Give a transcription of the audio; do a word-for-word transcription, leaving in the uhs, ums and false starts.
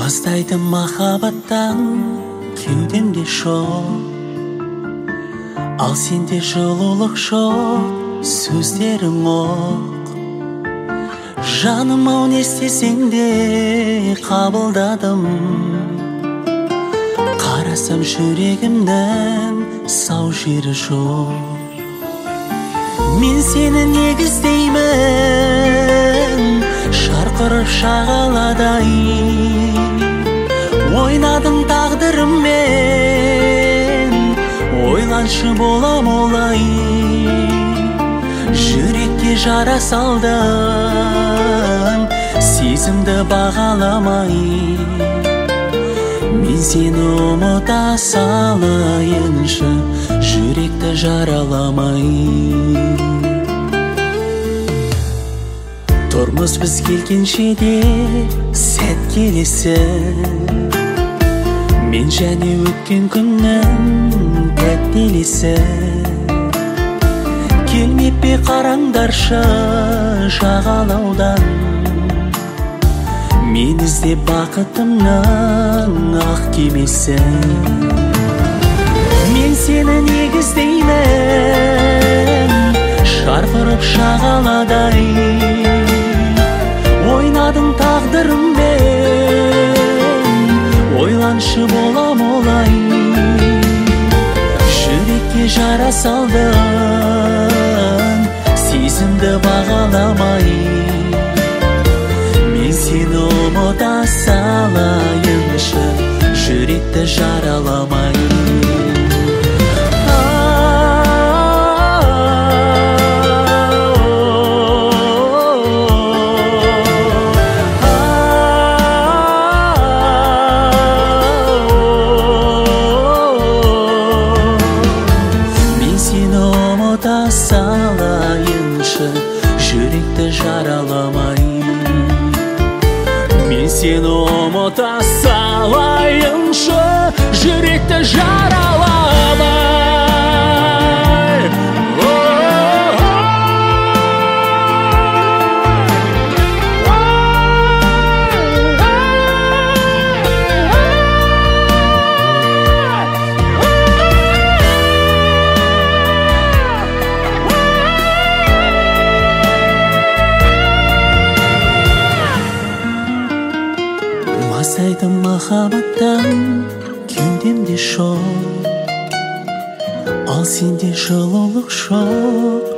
Бастайды махаббаттан кеудемде шоқ, ал сенде жылулық жоқ, сөздерің оқ. Жаным ау, не істесең де қабылдадым, қарасам жүрегімнің сау жері жоқ. Мен сені негіздеймін, шарқырып шағаладай, ойнадың тағдырыммен, ойланшы болам олай. Жүрекке жара салдым, сезімді бағаламай. Мен сені ұмыта салайыншы, жүректі жараламай. Тұрмыс біз келгенше де сәт келесі, мен және өткен күннің тәттелесі. Келмеп пе қараңдаршы жағалаудан, мен іздеп бақытымның ақ кемесі. Мен сені негіздеймін, шарқырып шағаладай, ойнадың тағдырыммен, ойланшы болам олай. Жүрекке жара салдым, сезімді бағаламай. Мен сені ұмыта салайыншы, жүректі жараламай. Салайыншы, жүректі жараламай. Мен сені ұмыта салайыншы, жүректі жараламай. Бастайды махаббаттан кеудемде шоқ, ал сенде жылулық жоқ,